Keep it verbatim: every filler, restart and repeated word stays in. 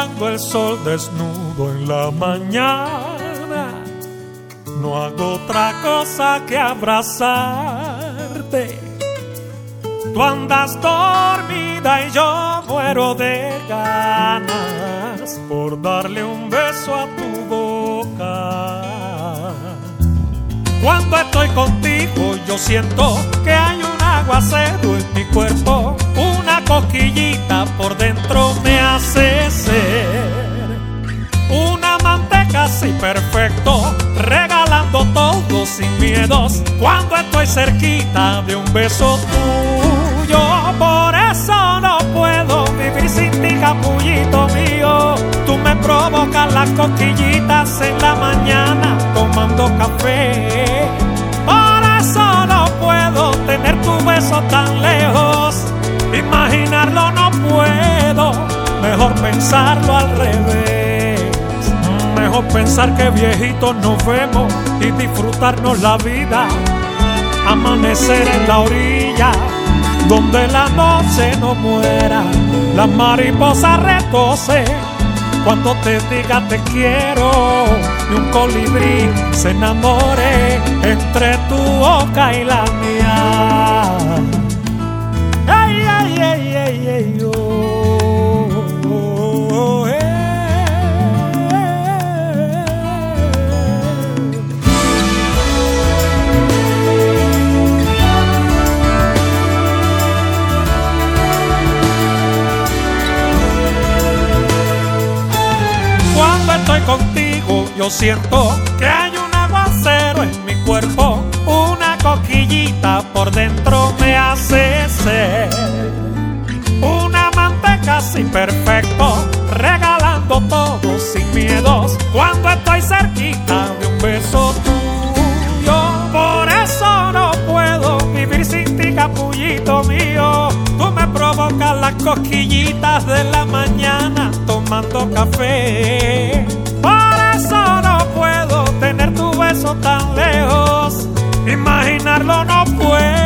mirando el sol desnudo en la mañana, no hago otra cosa que abrazarte. Tú andas dormida y yo muero de ganas por darle un beso a tu boca. Cuando estoy contigo yo siento que hay un aguacero en mi cuerpo, una cosquillita por dentro me hace ser un amante casi perfecto, regalando todo sin miedos. Cuando estoy cerquita de un beso tuyo, por eso no puedo vivir sin ti, capullito mío. Tú me provocas las cosquillitas en la mañana tomando café. Por eso no puedo tener tu beso tan lejos, imaginarlo no puedo, mejor pensarlo al revés. Mejor pensar que viejitos nos vemos y disfrutarnos la vida, amanecer en la orilla donde la noche no muera, las mariposas retocen cuando te diga te quiero, y un colibrí se enamore entre tu boca y la mía. Ay, ay, ay, ay, ay, oh, oh, oh, eh. Cuando estoy contigo yo siento que hay un aguacero en mi cuerpo, una cosquillita por dentro me hace ser un amante casi perfecto, regalando todo sin miedos. Cuando estoy cerquita de un beso tuyo, por eso no puedo vivir sin ti, capullito mío. Tú me provocas las cosquillitas de la mañana tomando café. Por eso no puedo tener tu beso tan lejos, imaginarlo no puedo.